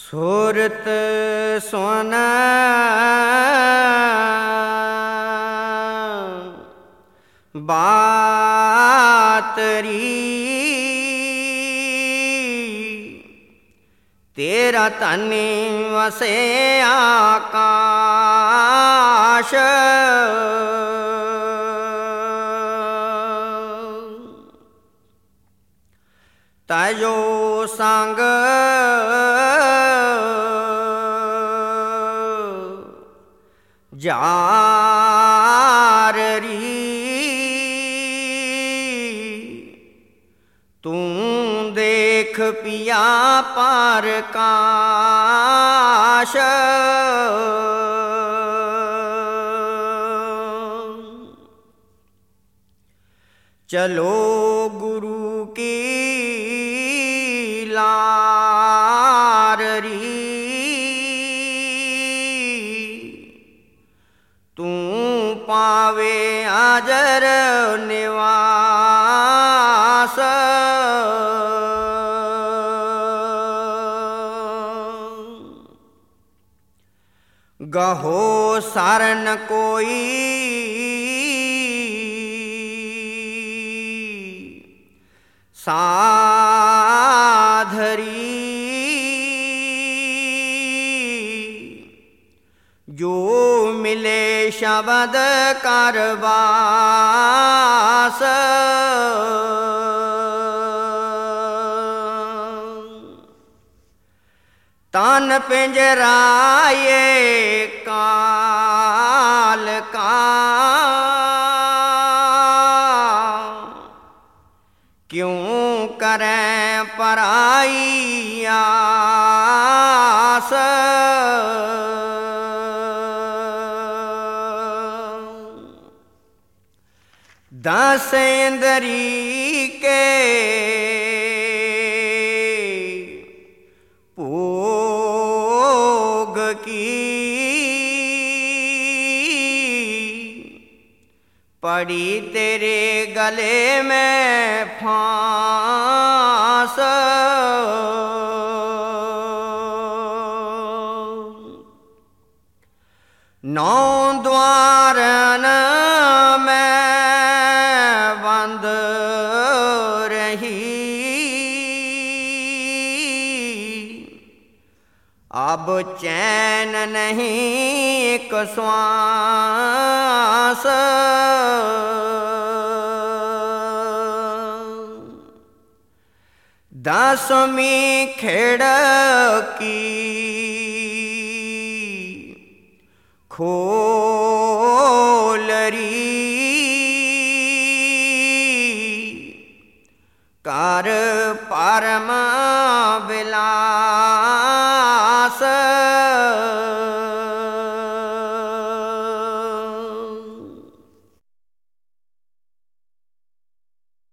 सूरत सोना बातरी तेरा तन वसे आकाश तजो संग जाररी तू देख पिया पार काश चलो गुरु की लाररी तू पावे आजर निवास गहो सरन कोई साधरी जो मिले शब्द करवास तन पिंजराए काल का क्यों करें पराई आस दस इंद्री के भोग की पड़ी तेरे गले में फांस नौ द्वारन में बंद रही अब चैन नहीं एक श्वास दसवीं खिड़की खोलरी कर परम विलास